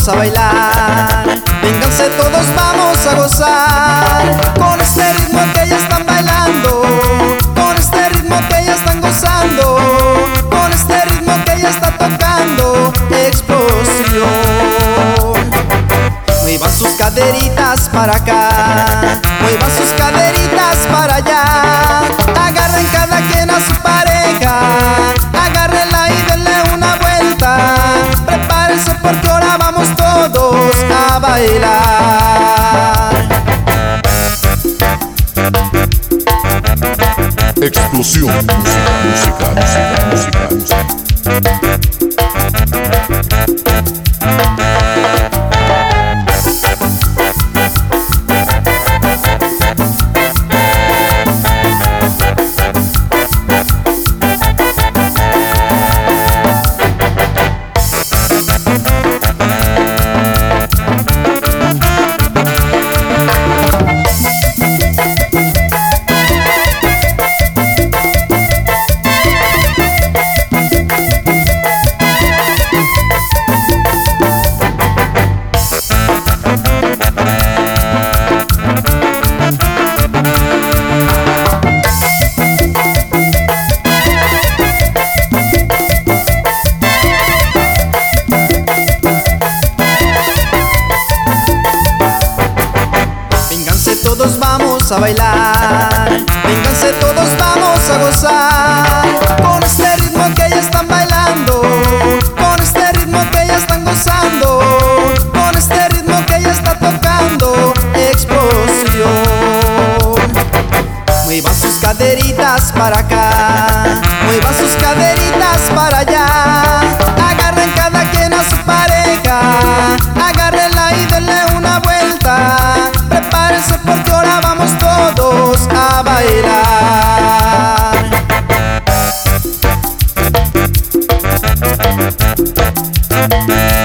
a bailar. Vénganse todos, vamos a gozar con este ritmo que ya están bailando, con este ritmo que ya están gozando, con este ritmo que ya está tocando explosión. Muevan sus caderitas para acá, muevan sus caderitas para allá. Agarren cada quien a su pareja, agárrenla y denle una vuelta. Prepárense porque ahora vamos todos a bailar. Explosión, música, música, música, música. Todos vamos a bailar, vénganse todos, vamos a gozar con este ritmo que ya están bailando, con este ritmo que ya están gozando, con este ritmo que ya está tocando explosión. Muevan sus caderitas para acá, muevan sus caderitas para allá. Agarren cada quien a su pareja, agárrenla y denle una vuelta. Prepárense porque ahora vamos todos a bailar.